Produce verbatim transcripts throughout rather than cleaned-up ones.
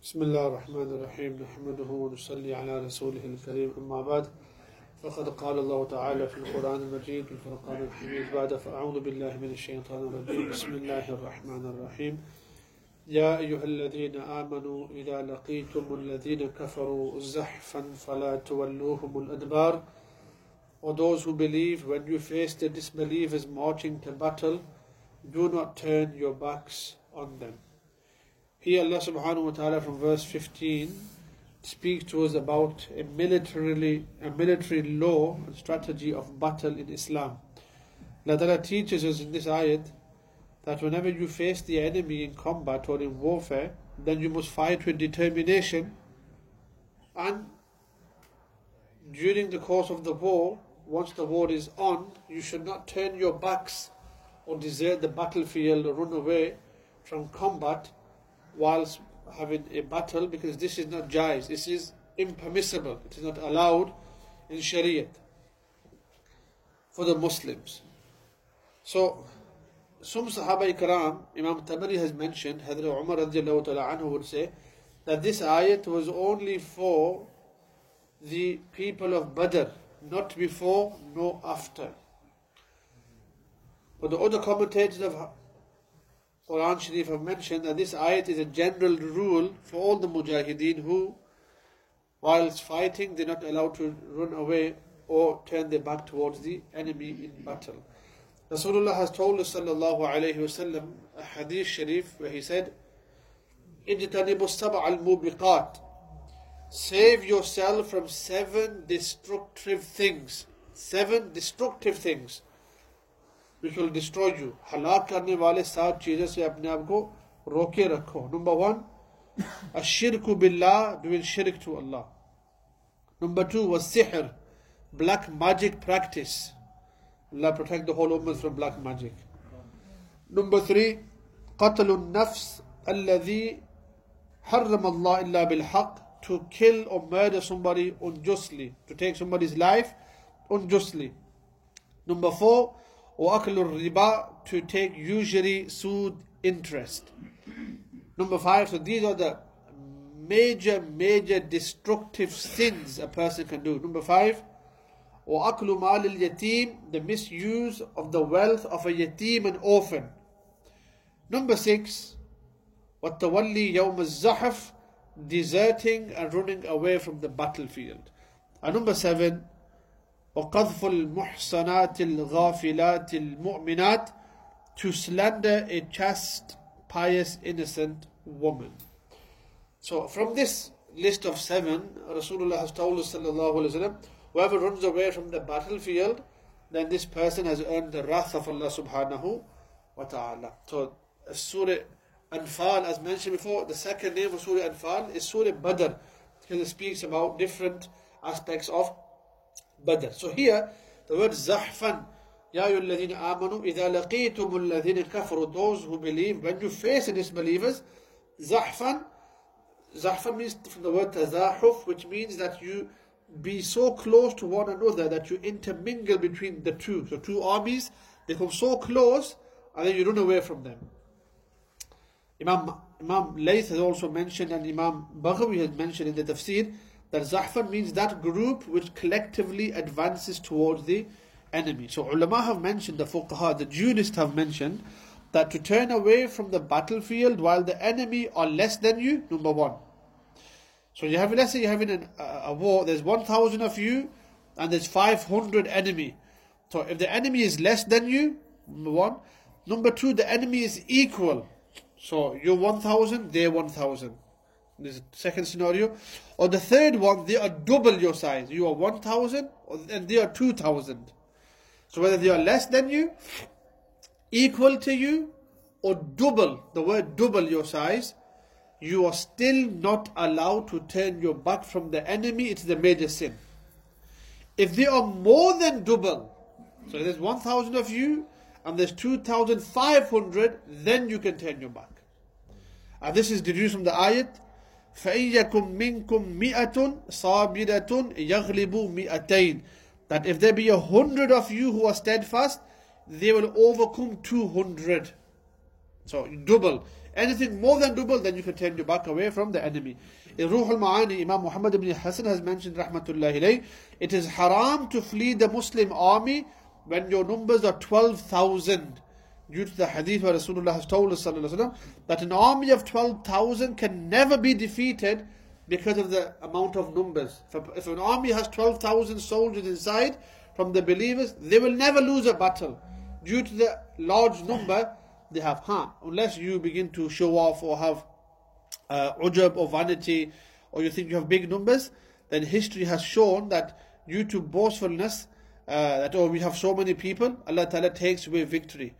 بسم الله الرحمن الرحيم نحمده ونصلي على رسوله الكريم أما بعد فقد قال الله تعالى في القرآن المجيد والفرقان الحميد بعد فأعوذ بالله من الشيطان الرجيم بسم الله الرحمن الرحيم يا أيها الذين آمنوا إذا لقيتم الذين كفروا زحفا فلا تولوهم الأدبار. Or those who believe, when you face the disbelievers marching to battle, do not turn your backs on them. Here Allah subhanahu wa ta'ala from verse fifteen speaks to us about a militarily a military law and strategy of battle in Islam. Allah ta'ala teaches us in this ayat that whenever you face the enemy in combat or in warfare, then you must fight with determination, and during the course of the war, once the war is on, you should not turn your backs or desert the battlefield or run away from combat whilst having a battle, because this is not jaiz, this is impermissible, it is not allowed in Shariat for the Muslims. So some Sahaba Ikram, Imam Tabari has mentioned, Hadrat Umar radiallahu ta'ala anhu would say that this ayat was only for the people of Badr, not before nor after. But the other commentators of Quran Sharif have mentioned that this ayat is a general rule for all the mujahideen who, whilst fighting, they are not allowed to run away or turn their back towards the enemy in battle. Rasulullah has told us sallallahu alayhi wasallam a hadith sharif where he said, اجتنبوا السبع الموبقات, save yourself from seven destructive things, seven destructive things which will destroy you. Halak karne wale सात चीज़ों से अपने आप को रोके रखो. Number one, ashirku billah, doing shirk to Allah. Number two was sihr, black magic practice. Allah protect the whole ummah from black magic. Number three, qatlun nafs alladhi harram Allah illa bil haqq, to kill or murder somebody unjustly, to take somebody's life unjustly. Number four, وَأَكْلُ الرِّبَى, to take usury, sood, interest. Number five, so these are the major, major destructive sins a person can do. Number five, وَأَكْلُ مَالِ الْيَتِيمِ, the misuse of the wealth of a yatim and orphan. Number six, وَالتَّوَلِّي يَوْمَ الزَّحَفِ, deserting and running away from the battlefield. And number seven, وَقَذْفُ الْمُحْصَنَاتِ الْغَافِلَاتِ الْمُؤْمِنَاتِ, to slander a chaste, pious, innocent woman. So from this list of seven, Rasulullah has told us sallallahu alaihi wasallam, whoever runs away from the battlefield, then this person has earned the wrath of Allah subhanahu wa ta'ala. So Surah Anfal, as mentioned before, the second name of Surah Anfal is Surah Badr, because it speaks about different aspects of Badr. So here, the word Zahfan, Ya ayyuhalladhina amanu, idha laqitumul ladhina kafaru, those who believe, when you face the disbelievers, Zahfan, Zahfan means from the word Tazahuf, which means that you be so close to one another that you intermingle between the two. So two armies become so close, and then you run away from them. Imam Imam Layth has also mentioned, and Imam Baghawi has mentioned in the tafsir, that Zahfan means that group which collectively advances towards the enemy. So ulama have mentioned, the fuqaha, the jurists have mentioned, that to turn away from the battlefield while the enemy are less than you, number one. So you have, let's say you're having an, a, a war, there's one thousand of you and there's five hundred enemy. So if the enemy is less than you, number one. Number two, the enemy is equal. So you're one thousand, they're one thousand. This is the second scenario. Or the third one, they are double your size. You are one thousand and they are two thousand. So whether they are less than you, equal to you, or double, the word double your size, you are still not allowed to turn your back from the enemy. It's the major sin. If they are more than double, so there's one thousand of you and there's two thousand five hundred, then you can turn your back. And this is deduced from the ayat, فَإِيَّكُمْ مِنْكُمْ مِئَةٌ صَابِرَةٌ يَغْلِبُ مِئَتَيْنِ, that if there be a hundred of you who are steadfast, they will overcome two hundred. So double. Anything more than double, then you can turn your back away from the enemy. In Ruh al-Ma'ani, Imam Muhammad ibn Hassan has mentioned, rahmatullahi alayh, it is haram to flee the Muslim army when your numbers are twelve thousand. Due to the hadith where Rasulullah has told us sallallahu alaihi wasallam, that an army of twelve thousand can never be defeated because of the amount of numbers. If, if an army has twelve thousand soldiers inside from the believers, they will never lose a battle due to the large number they have. Huh? Unless you begin to show off or have uh, ujab or vanity, or you think you have big numbers, then history has shown that due to boastfulness, uh, that oh, we have so many people, Allah Ta'ala takes away victory.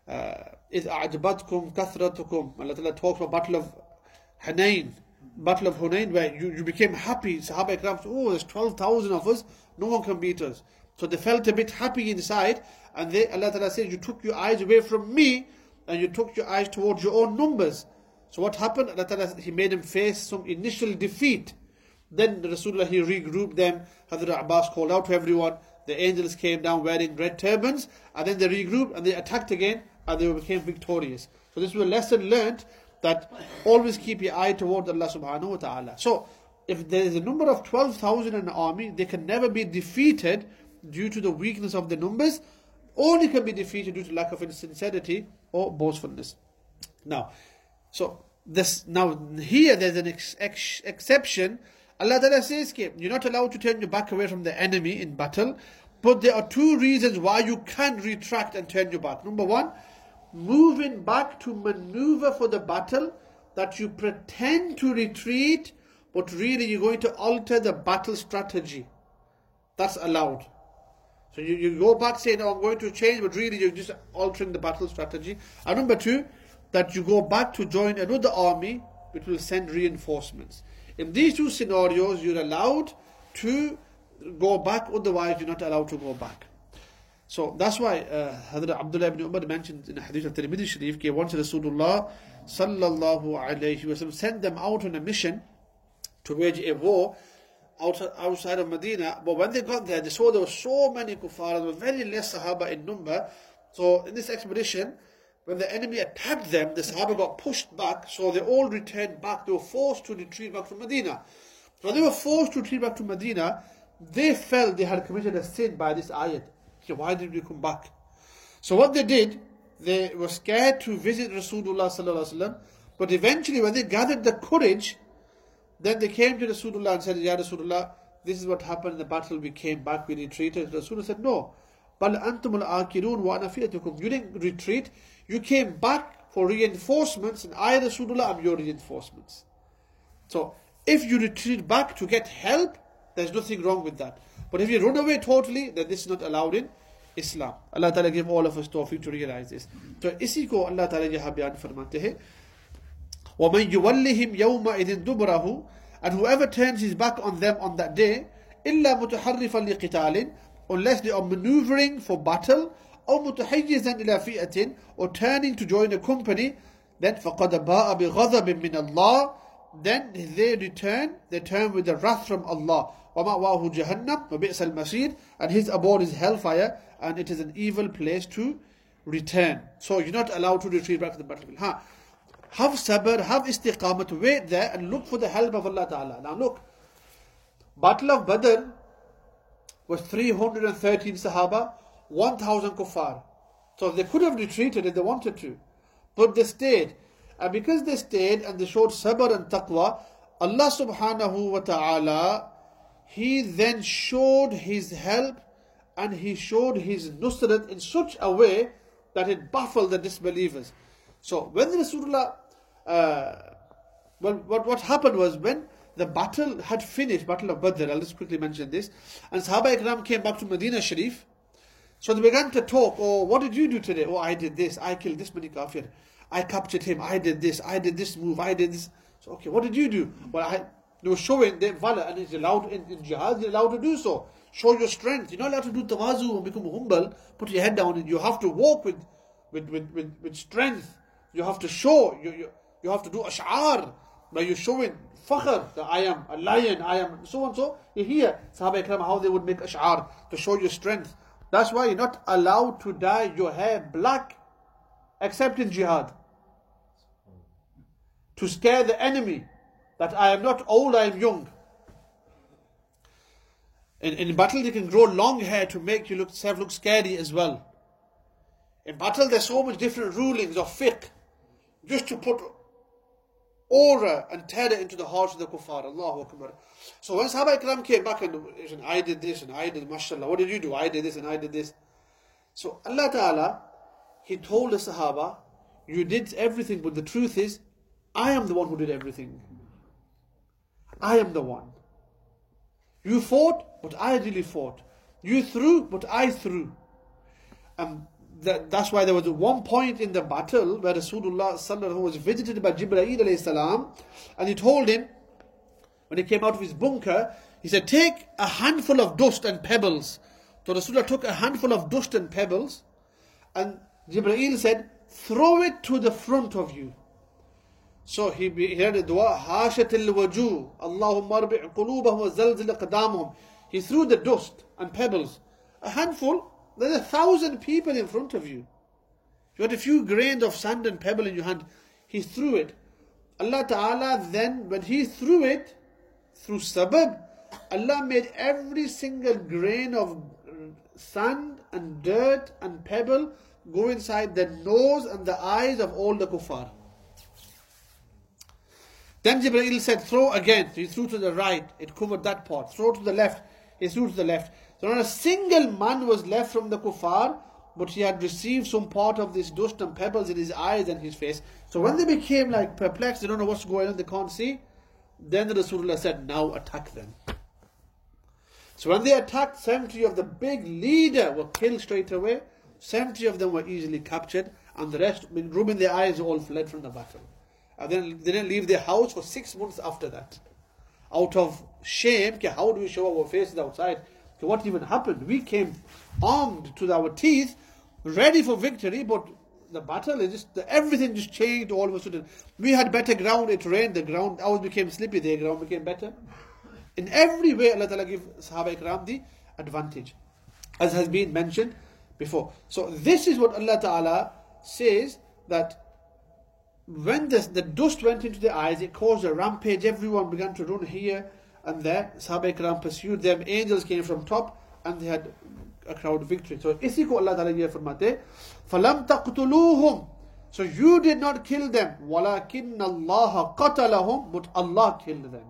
إِذْ أَعْجَبَتْكُمْ كَثْرَتُكُمْ Allah Ta'ala talks about Battle of Hunayn, Battle of Hunayn, where you, you became happy. Sahaba Ikram, oh, there's twelve thousand of us, no one can beat us. So they felt a bit happy inside, and they, Allah Ta'ala says, you took your eyes away from me, and you took your eyes towards your own numbers. So what happened? Allah Ta'ala, He made them face some initial defeat. Then Rasulullah, He regrouped them. Hazrat Abbas called out to everyone. The angels came down wearing red turbans, and then they regrouped and they attacked again, and they became victorious. So this was a lesson learned, that always keep your eye towards Allah subhanahu wa ta'ala. So if there is a number of twelve thousand in an army, they can never be defeated due to the weakness of the numbers. Only can be defeated due to lack of sincerity or boastfulness. Now, so this now here there's an ex, ex, exception. Allah Ta'ala says, you're not allowed to turn your back away from the enemy in battle, but there are two reasons why you can retract and turn your back. Number one, moving back to maneuver for the battle, that you pretend to retreat, but really you're going to alter the battle strategy. That's allowed. So you, you go back saying, no, I'm going to change, but really you're just altering the battle strategy. And number two, that you go back to join another army which will send reinforcements. In these two scenarios, you're allowed to go back, otherwise you're not allowed to go back. So that's why uh, Hazrat Abdullah ibn Umar mentioned in the hadith of Tirmidhi Sharif, that once Rasulullah sallallahu alayhi wa sallam sent them out on a mission to wage a war outside of Medina. But when they got there, they saw there were so many kuffar, there were very less Sahaba in number. So in this expedition, when the enemy attacked them, the Sahaba got pushed back, so they all returned back. They were forced to retreat back to Medina. When they were forced to retreat back to Medina, they felt they had committed a sin by this ayat. Okay, why did we come back? So what they did, they were scared to visit Rasulullah sallallahu alaihi wasallam. But eventually, when they gathered the courage, then they came to Rasulullah and said, Ya Rasulullah, this is what happened in the battle. We came back, we retreated. Rasulullah said, no. Bal antum al-akirun wa ana fi'atukum. You didn't retreat. You came back for reinforcements, and I, Rasulullah, am your reinforcements. So, if you retreat back to get help, there's nothing wrong with that. But if you run away totally, then this is not allowed in Islam. Allah Ta'ala give all of us tawfiq to realize this. So, इसी को Allah Ta'ala यहाँ बयान फरमाते हैं, وَمَنْ يُوَلِّهِمْ يَوْمَئِذٍ دُبْرَهُ, and whoever turns his back on them on that day, إِلَّا مُتَحَرِّفًا لِقِتَالٍ, unless they are maneuvering for battle, or مُتَحَيِّزًا إِلَى فِئَةٍ, or turning to join a company, then فَقَدْ بَاءَ بِغَضَبٍ مِّنَ اللَّهِ, then they return, they turn with the wrath from Allah. وَمَأْوَاهُ جَهَنَّمْ وَبِئْسَ الْمَصِيرُ, and his abode is hellfire, and it is an evil place to return. So you're not allowed to retreat back to the battlefield. Huh? Have sabr, have istiqamat, wait there and look for the help of Allah Ta'ala. Now look, Battle of Badr was three hundred thirteen Sahaba, one thousand kuffar. So they could have retreated if they wanted to, but they stayed. And because they stayed and they showed sabr and taqwa, Allah subhanahu wa ta'ala, He then showed His help and He showed His nusrat in such a way that it baffled the disbelievers. So when Rasulullah, uh, well, what, what happened was, when the battle had finished, Battle of Badr, I'll just quickly mention this, and Sahaba Ikram came back to Medina Sharif, so they began to talk, oh, what did you do today? Oh, I did this, I killed this many kafir, I captured him, I did this, I did this move, I did this. So, okay, what did you do? Well, I, they were showing their valor, and it's allowed in, in jihad, you're allowed to do so. Show your strength. You're not allowed to do tawazu and become humble, put your head down, and you have to walk with, with, with, with, with strength. You have to show, you, you, you have to do ash'ar, where you're showing fakhr, that I am a lion, I am so and so. You hear Sahaba Ikram how they would make ash'ar to show your strength. That's why you're not allowed to dye your hair black except in jihad. to scare the enemy, that I am not old, I am young. In, in battle, you can grow long hair to make you look, self look scary as well. In battle, there's so much different rulings of fiqh, just to put aura and terror into the hearts of the kuffar. Allahu Akbar. So when Sahaba Ikram came back and, and I did this and I did, mashallah, what did you do? I did this and I did this. So Allah Ta'ala, He told the Sahaba, you did everything, but the truth is, I am the one who did everything. I am the one. You fought, but I really fought. You threw, but I threw. Um, that, that's why there was one point in the battle where Rasulullah sallallahu alaihi wasallam was visited by Jibreel alayhi salam, and he told him, when he came out of his bunker, he said, take a handful of dust and pebbles. So Rasulullah took a handful of dust and pebbles, and Jibreel said, throw it to the front of you. So he, he had a dua, Hashatil waju, Allahumma arbi' qulubahum wa zalzil qadamahum. He threw the dust and pebbles. A handful, there's a thousand people in front of you. You had a few grains of sand and pebble in your hand. He threw it. Allah Ta'ala then, when he threw it, through sabab, Allah made every single grain of sand and dirt and pebble go inside the nose and the eyes of all the kuffar. Then Jibreel said, throw again. So he threw to the right, it covered that part. Throw to the left, he threw to the left. So not a single man was left from the kuffar, but he had received some part of this dust and pebbles in his eyes and his face. So when they became like perplexed, they don't know what's going on, they can't see, then the Rasulullah said, now attack them. So when they attacked, seventy of the big leader were killed straight away. seventy of them were easily captured, and the rest, rubbing their eyes, all fled from the battle. And then they didn't leave their house for six months after that. Out of shame, how do we show our faces outside? What even happened? We came armed to our teeth, ready for victory, but the battle is just, everything just changed all of a sudden. We had better ground, it rained, the ground, ours became slippery, their ground became better. In every way, Allah Ta'ala gave Sahaba Ikram the advantage, as has been mentioned before. So this is what Allah Ta'ala says, that when this, the dust went into their eyes, it caused a rampage. Everyone began to run here and there. Sahaba Ikram pursued them. Angels came from top, and they had a crowd victory. So isi ko Allah Ta'ala ye farmate, falam taqtuluhum. So you did not kill them. Walakinna Allah qatalahum, but Allah killed them.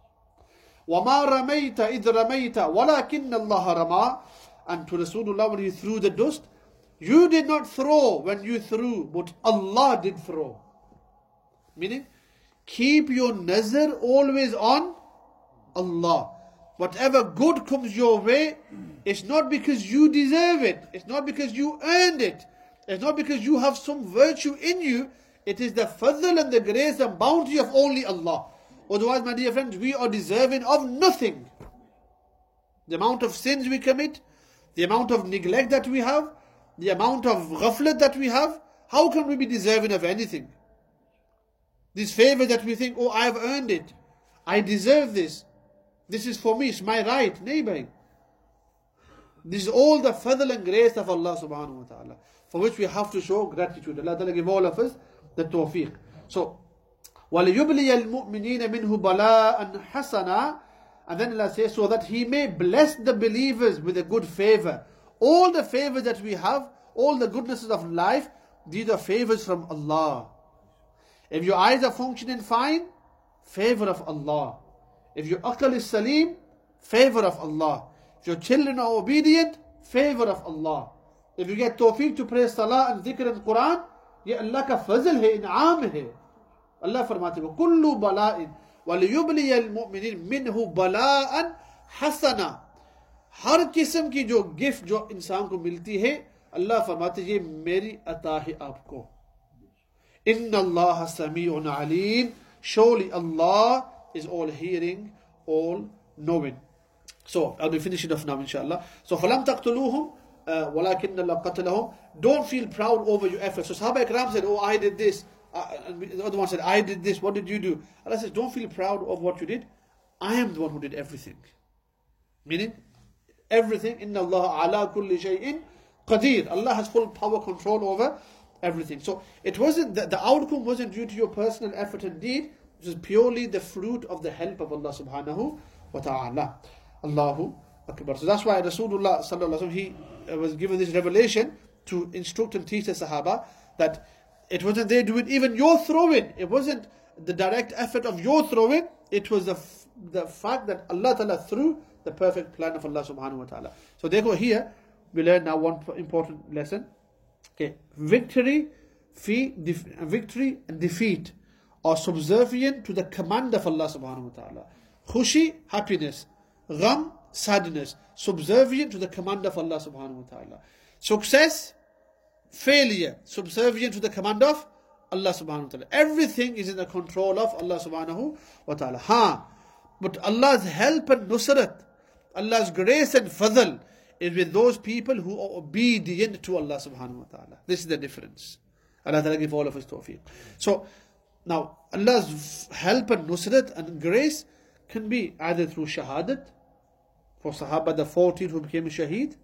Wama ramaita idh ramaita, walakinna Allah rama. And to Rasulullah, when he threw the dust, you did not throw when you threw, but Allah did throw. Meaning, keep your nazar always on Allah. Whatever good comes your way, it's not because you deserve it. It's not because you earned it. It's not because you have some virtue in you. It is the fadl and the grace and bounty of only Allah. Otherwise, my dear friends, we are deserving of nothing. The amount of sins we commit, the amount of neglect that we have, the amount of ghaflat that we have, how can we be deserving of anything? This favor that we think, oh, I have earned it. I deserve this. This is for me, it's my right. Neighboring. This is all the fadl and grace of Allah subhanahu wa ta'ala, for which we have to show gratitude. Allah ta'ala give all of us the tawfiq. So, وَلِيُبْلِيَ الْمُؤْمِنِينَ مِنْهُ بَلَاءً حَسَنًا. And then Allah says, so that He may bless the believers with a good favor. All the favors that we have, all the goodnesses of life, these are favors from Allah. If your eyes are functioning fine, favor of Allah. If your aql is salim, favor of Allah. If your children are obedient, favor of Allah. If you get tawfiq to pray salah and dhikr and Quran, ye Allah ka fazl hai, in'am hai. Allah farmate ho, kullu bala'in وَلِيُبْلِيَ الْمُؤْمِنِينَ مِنْهُ بَلَاءً حَسَنًا. हर किस्म की जो gift जो इंसान को मिलती है, अल्लाह फरमाते ये मेरी अता है आपको. إِنَّ اللَّهَ سَمِيعٌ عَلِيمٌ. Surely Allah is all hearing, all knowing. So I'll be finishing off now, inshallah. So فَلَمْ تَقْتُلُوهُمْ وَلَكِنَّ اللَّهَ قَتَلَهُمْ. Don't feel proud over your efforts. So Sahaba Ikram said, oh, I did this. Uh, and the other one said, I did this. What did you do? Allah says, don't feel proud of what you did. I am the one who did everything. Meaning, everything. Inna Allah ala kulli shay'in qadir. Allah has full power control over everything. So it wasn't, the, the outcome wasn't due to your personal effort and deed, it was purely the fruit of the help of Allah subhanahu wa ta'ala. Allahu Akbar. So that's why Rasulullah sallallahu alaihi wasallam, he was given this revelation to instruct and teach the Sahaba that it wasn't they doing even your throwing. It wasn't the direct effort of your throwing. It was the, the fact that Allah Ta'ala threw the perfect plan of Allah subhanahu wa ta'ala. So therefore here, we learn now one important lesson. Okay, victory, fee, def, victory and defeat are subservient to the command of Allah subhanahu wa ta'ala. Khushi, happiness. Gham, sadness. Subservient to the command of Allah subhanahu wa ta'ala. Success, failure, subservient to the command of Allah subhanahu wa ta'ala. Everything is in the control of Allah subhanahu wa ta'ala. Ha! But Allah's help and nusrat, Allah's grace and fadl is with those people who are obedient to Allah subhanahu wa ta'ala. This is the difference. Allah ta'ala give all of us tawfiq. So, now Allah's help and nusrat and grace can be either through shahadat, for Sahaba the fourteen who became shaheed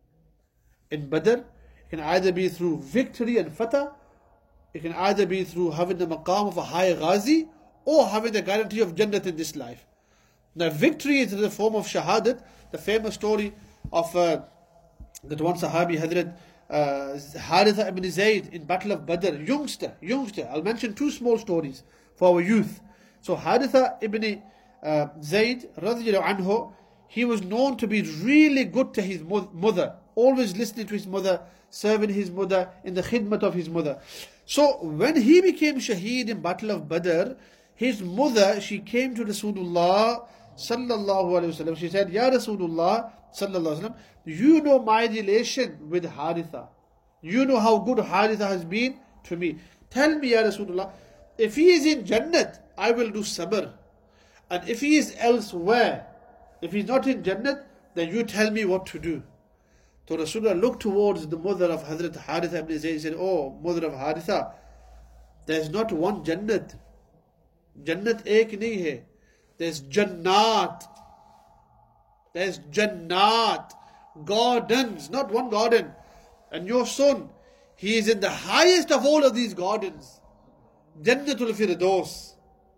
in Badr. It can either be through victory and fatah. It can either be through having the maqam of a high ghazi or having the guarantee of Jannat in this life. Now victory is in the form of shahadat. The famous story of uh, that one Sahabi, Hadrat uh, Haritha ibn Zayd in Battle of Badr, youngster, youngster. I'll mention two small stories for our youth. So Haritha ibn uh, Zayd, radiyallahu anhu, he was known to be really good to his mother, always listening to his mother, serving his mother, in the khidmat of his mother. So when he became shaheed in Battle of Badr, his mother, she came to Rasulullah sallallahu alaihi wasallam. She said, Ya Rasulullah sallallahu alaihi wasallam, you know my relation with Haritha. You know how good Haritha has been to me. Tell me, Ya Rasulullah, if he is in Jannat, I will do sabr. And if he is elsewhere, if he's not in Jannat, then you tell me what to do. So Rasulullah looked towards the mother of Hazrat Haritha ibn Zayd and said, oh, mother of Haritha, there's not one Jannat. Jannat ek nahi hai. There's Jannat. There's Jannat. Gardens, not one garden. And your son, he is in the highest of all of these gardens. Jannatul Firdaus.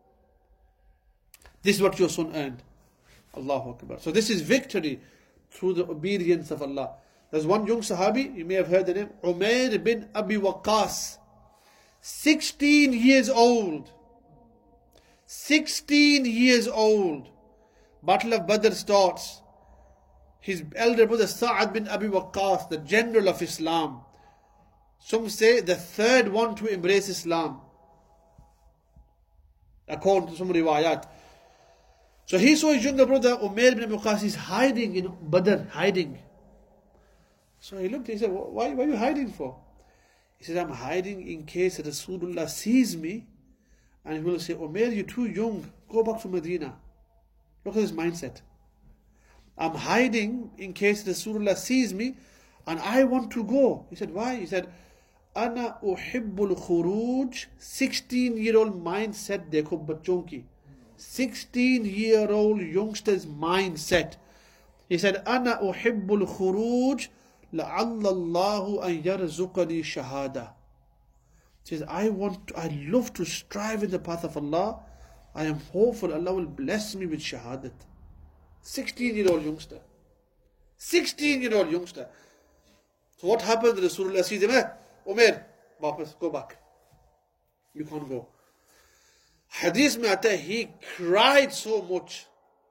This is what your son earned. Allahu Akbar. So this is victory through the obedience of Allah. There's one young Sahabi, you may have heard the name, Umair bin Abi Waqqas. sixteen years old. sixteen years old. Battle of Badr starts. His elder brother Sa'ad bin Abi Waqqas, the general of Islam. Some say the third one to embrace Islam, according to some riwayat. So he saw his younger brother Umair bin Abi Waqqas, he's hiding in Badr, hiding. So he looked, he said, why, why are you hiding for? He said, I'm hiding in case Rasulullah sees me and he will say, Umair, you're too young, go back to Medina. Look at his mindset. I'm hiding in case Rasulullah sees me and I want to go. He said, why? He said, Ana uhibbul khuruj. sixteen year old mindset, dekho bachon ki. sixteen year old youngster's mindset. He said, Ana uhibbul khuruj la'alla Allahu an yarzuqani shahada. He says, I want, to, I love to strive in the path of Allah. I am hopeful Allah will bless me with shahadat. sixteen year old youngster. sixteen year old youngster. So what happened? Rasulullah sees him, eh? Umair, wapas, go back. You can't go. Hadith mein aata hai, he cried so much.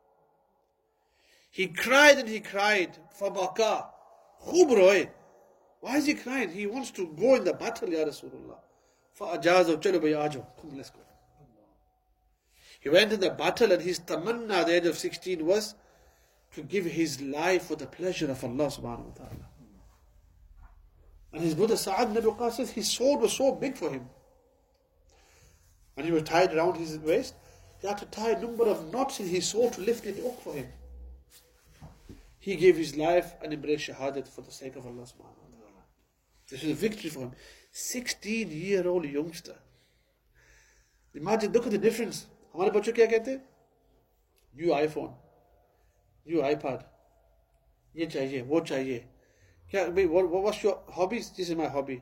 He cried and he cried. Fabaka. Khub roye. Why is he crying? He wants to go in the battle, Ya Rasulullah. Fa'ajazav, chalo bhai, aajo. Come, let's go. He went in the battle and his tamanna at the age of sixteen was to give his life for the pleasure of Allah subhanahu wa ta'ala. And his brother Sa'ad bin Abi Waqqas says his sword was so big for him. And he was tied around his waist. He had to tie a number of knots in his sword to lift it up for him. He gave his life and embraced shahadat for the sake of Allah subhanahu wa ta'ala. This is a victory for him. sixteen year old youngster. Imagine, look at the difference. हमारे बच्चों क्या कहते हैं? New iPhone, new iPad, ये चाहिए, वो चाहिए. क्या भाई? What, what's your hobbies? This is my hobby.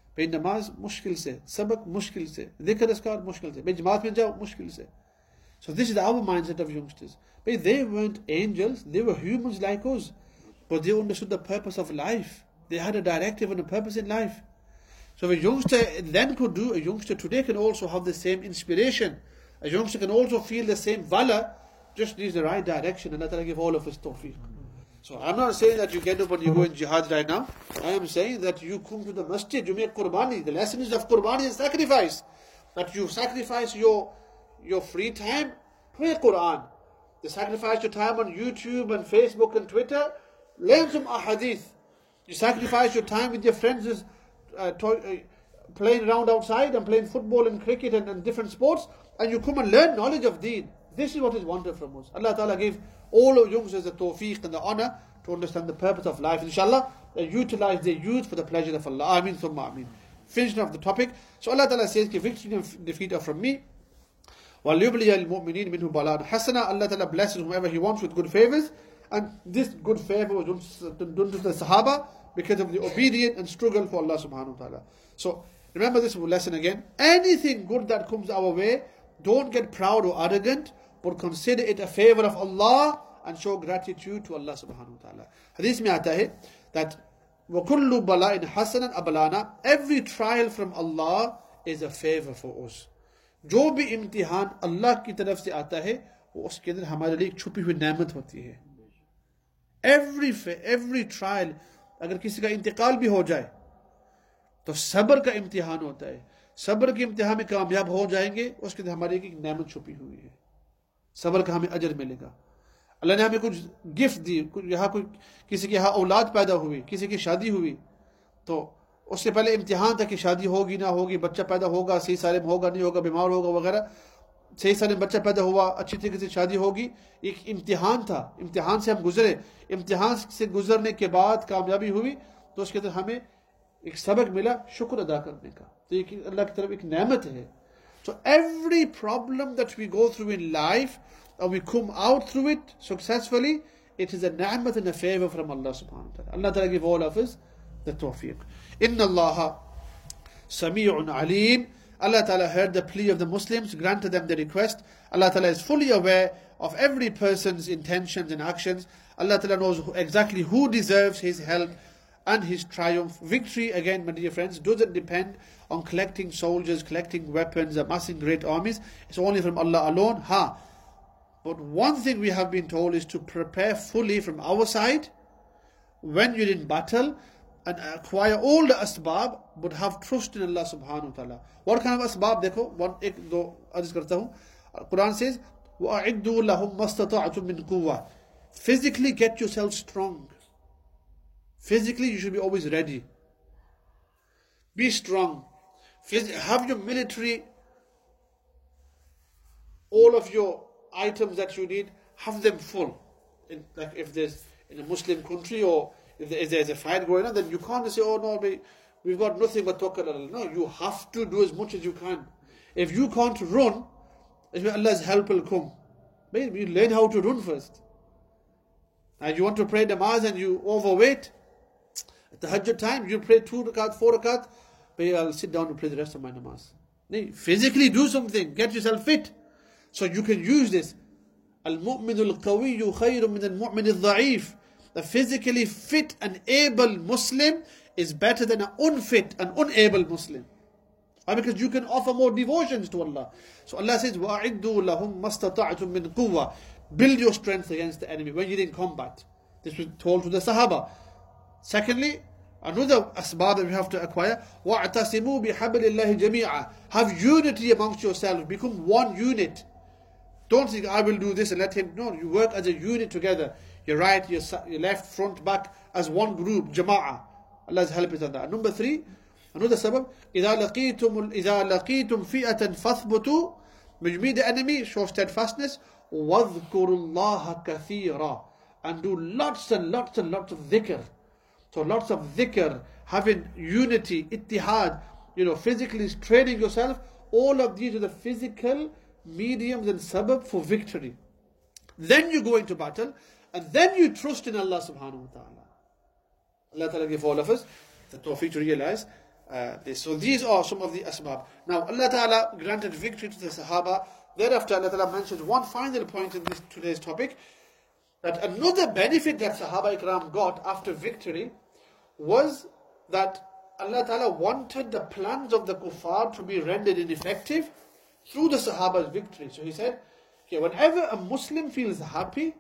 भाई नमाज मुश्किल से, सबक मुश्किल से, dhikr azkar मुश्किल से, भाई जमात में जाओ मुश्किल से. So this is our mindset of youngsters. But they weren't angels, they were humans like us. But they understood the purpose of life. They had a directive and a purpose in life. So a youngster then could do, a youngster today can also have the same inspiration. A youngster can also feel the same valor, just needs the right direction, and Allah Ta'ala give all of us tawfiq. So I'm not saying that you get up and you go in jihad right now. I am saying that you come to the masjid, you make qurbani. The lesson is of qurbani and sacrifice. That you sacrifice your your free time, pray Quran. You sacrifice your time on YouTube and Facebook and Twitter, learn some ahadith. You sacrifice your time with your friends uh, to, uh, playing around outside and playing football and cricket and, and different sports, and you come and learn knowledge of deen. This is what is wanted from us. Allah Ta'ala gave all of youngsters the tawfiq and the honor to understand the purpose of life. Inshallah, they utilize their youth for the pleasure of Allah. Ameen, thumma ameen. Finishing off the topic. So Allah Ta'ala says, victory and defeat are from me. وَلْيُبْلِيَ الْمُؤْمِنِينَ مِنْهُ بَلَاءً حَسَنًا. Allah Ta'ala blesses whomever He wants with good favors. And this good favor was done to the Sahaba because of the obedience and struggle for Allah subhanahu wa ta'ala. So remember this lesson again. Anything good that comes our way, don't get proud or arrogant, but consider it a favor of Allah and show gratitude to Allah subhanahu wa ta'ala. Hadith mein aata hai that وَكُلُّ بَلَاءٍ حَسَنًا أَبْلَانَا. Every trial from Allah is a favor for us. जो भी इम्तिहान अल्लाह की तरफ से आता है वो उसके अंदर हमारे लिए एक छुपी हुई नेमत होती है. Every every trial, अगर किसी का इंतकाल भी हो जाए तो सब्र का इम्तिहान होता है. सब्र के इम्तिहान में कामयाब हो जाएंगे, उसके अंदर हमारी एक नेमत छुपी हुई है. सब्र का हमें अजर मिलेगा. अल्लाह ने हमें कुछ गिफ्ट दी, यहाँ कोई किसी की यहाँ औलाद पैदा हुई, किसी की शादी हुई, तो उससे पहले इम्तिहान था कि शादी होगी ना होगी, बच्चा पैदा होगा, सही सालिम होगा नहीं होगा, बीमार होगा वगैरह. सही सालिम बच्चा पैदा हुआ, अच्छी तरीके से शादी होगी. एक इम्तिहान था, इम्तिहान से हम गुजरे. इम्तिहान से गुजरने के बाद कामयाबी हुई तो उसके अंदर हमें एक सबक मिला शुक्र अदा करने का. तो ये अल्लाह की तरफ एक नेमत है. So every problem that we go through in life and we come out through it successfully, it is a ni'mat and a favor from Allah subhanahu wa ta'ala. Allah Ta'ala give all of us the tawfiq. Inna Allah Sami'un Alim. Allah Ta'ala heard the plea of the Muslims, granted them the request. Allah Ta'ala is fully aware of every person's intentions and actions. Allah Ta'ala knows exactly who deserves His help and His triumph. Victory, again, my dear friends, doesn't depend on collecting soldiers, collecting weapons, amassing great armies. It's only from Allah alone. Ha! But one thing we have been told is to prepare fully from our side when you're in battle and acquire all the asbab, but have trust in Allah subhanahu wa ta'ala. What kind of asbab? Dekho, one, ek, do, arz karta hu. Quran says, وَأَعِدُّوا لَهُمْ مَسْتَطَعْتُم مِّن قُوَّةٍ. Physically get yourself strong. Physically you should be always ready. Be strong. Have your military, all of your items that you need, have them full. In, like if there's in a Muslim country or if, there, if there's a fight going on, then you can't say, oh no, we, we've got nothing but tawakkal ala Allah. No, you have to do as much as you can. If you can't run, Allah's help will come. Maybe you learn how to run first. And you want to pray namaz and you overweight, at the Tahajjud time, you pray two rakat, four rakat, but I'll sit down and pray the rest of my namaz. Physically do something, get yourself fit. So you can use this. Al-mu'minu al-qawiyyu khayrun min al-mu'min al-dha'if. The physically fit and able Muslim is better than an unfit and unable Muslim. Why? Because you can offer more devotions to Allah. So Allah says, وَأَعِدُّوا لَهُمْ مَسْتَطَعْتُم مِّن قُوَّةٍ. Build your strength against the enemy when you're in combat. This was told to the Sahaba. Secondly, another asbab that we have to acquire, وَاعْتَصِمُوا بِحَبْلِ اللَّهِ جَمِيعًا. Have unity amongst yourselves. Become one unit. Don't think, I will do this and let him. No, you work as a unit together. Your right, your, your left, front, back, as one group, jama'ah. Allah's help is on that. Number three, another sabab, إِذَا لَقِيتُمْ إِذَا لَقِيتُمْ فِئَةً فَاثْبُتُوا. When you meet the enemy, show steadfastness. وَاذْكُرُوا اللَّهَ كَثِيرًا. And do lots and lots and lots of dhikr. So lots of dhikr, having unity, ittihad, you know, physically training yourself. All of these are the physical mediums and sabab for victory. Then you go into battle, and then you trust in Allah subhanahu wa ta'ala. Allah ta'ala give all of us the tawfiq to realize uh, this. So these are some of the asbab. Now Allah Ta'ala granted victory to the Sahaba. Thereafter Allah Ta'ala mentions one final point in this today's topic, that another benefit that Sahaba Ikram got after victory was that Allah Ta'ala wanted the plans of the kuffar to be rendered ineffective through the Sahaba's victory. So He said, okay, whenever a Muslim feels happy,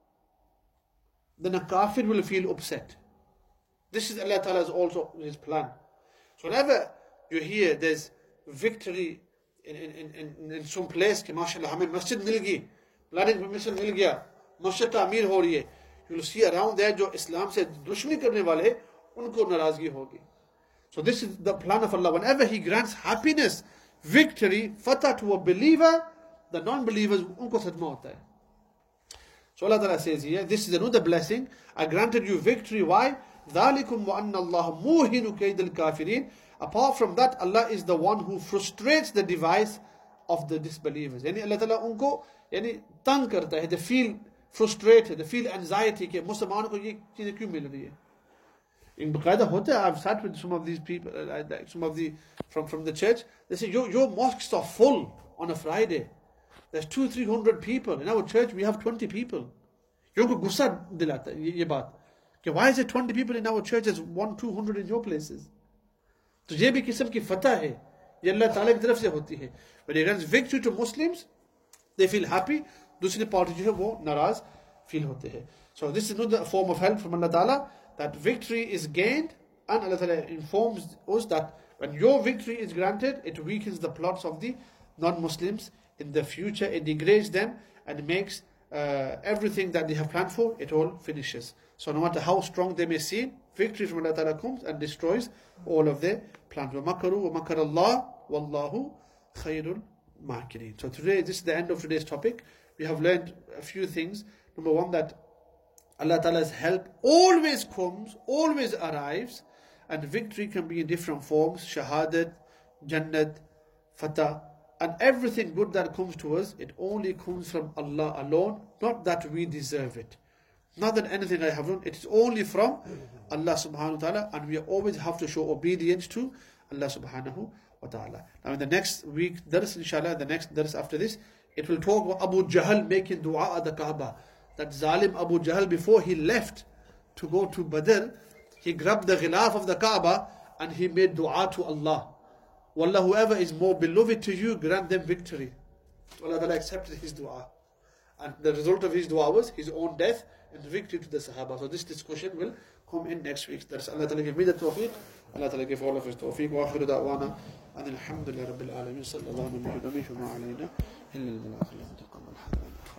then a kafir will feel upset. This is Allah Ta'ala's also His plan. So whenever you hear there's victory in, in, in, in some place, कि माशाल्लाह हमें masjid मिल गई, planning permission मिल गया, masjid तामीर हो रही है, you will see around there जो Islam से दुश्मनी करने वाले उनको नाराजगी होगी. So this is the plan of Allah. Whenever He grants happiness, victory, fatah to a believer, the non-believers उनको सदमा होता है. So Allah Ta'ala says here, this is another blessing. I granted you victory. Why? ذَلِكُمْ وَأَنَّ اللَّهَ مُوهِنُ كَيْدَ الْكَافِرِينَ. Apart from that, Allah is the one who frustrates the device of the disbelievers. Yani Allah Ta'ala unko yani tang karta hai. They feel frustrated, they feel anxiety कि मुसलमानों को ये चीजें क्यों मिल रही है. In Baqaida होता है, I've sat with some of these people, uh, like some of the from from the church. They say your your mosques are full on a Friday. There's two, three hundred people. In our church, we have twenty people. You को गुस्सा दिलाता है ये बात कि why is there twenty people in our church as one, two hundred in your places? तो ये भी किस्म की फतह है, ये अल्लाह ताला की तरफ से होती है. When he grants victory to Muslims, they feel happy. दूसरी पार्टी जो है वो नाराज feel होते हैं. So this is another form of help from Allah Ta'ala, that victory is gained, and Allah Ta'ala informs us that when your victory is granted, it weakens the plots of the non-Muslims in the future. It degrades them and makes uh, everything that they have planned for, it all finishes. So no matter how strong they may seem, victory from Allah Ta'ala comes and destroys all of their plans. وَمَكَرُوا وَمَكَرَ اللَّهُ وَاللَّهُ خَيْرُ الْمَاكِرِينَ. So today, this is the end of today's topic. We have learned a few things. Number one, that Allah Ta'ala's help always comes, always arrives, and victory can be in different forms: shahadat, jannat, fatah, and everything good that comes to us, it only comes from Allah alone, not that we deserve it. Not that anything I have done, it is only from Allah subhanahu wa ta'ala, and we always have to show obedience to Allah subhanahu wa ta'ala. Now in the next week, dars inshallah, the next dars after this, it will talk about Abu Jahl making dua at the Kaaba. That Zalim Abu Jahl, before he left to go to Badr, he grabbed the ghilaf of the Kaaba and he made dua to Allah. Wallah, whoever is more beloved to you, grant them victory. Allah Ta'ala accepted his dua. And the result of his dua was his own death and victory to the Sahaba. So this discussion will come in next week. That's Allah Ta'ala give me the tawfiq. Allah Ta'ala give all of us tawfiq. Wa akhiru da'wana. And alhamdulillah rabbil alameen. Sallallahu alayhi wa sallam.